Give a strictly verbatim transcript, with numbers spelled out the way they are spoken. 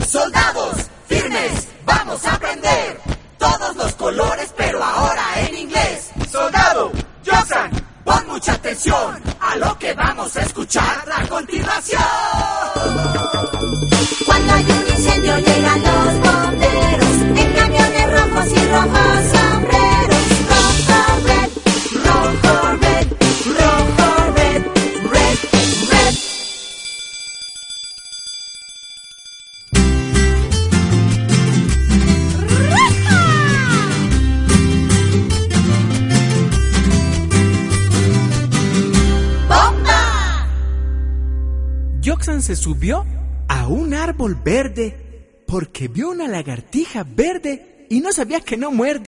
Soldados, firmes, vamos a aprender todos los colores, pero ahora en inglés. Soldado, Joxan, pon mucha atención a lo que vamos a escuchar a continuación. Cuando hay un incendio llegan los bomberos en camiones rojos y rojos sombreros. Rojo, red, rojo, red, rojo, red, red, red. ¡Bomba! Joxan se subió a un árbol verde porque vio una lagartija verde y no sabía que no muerde.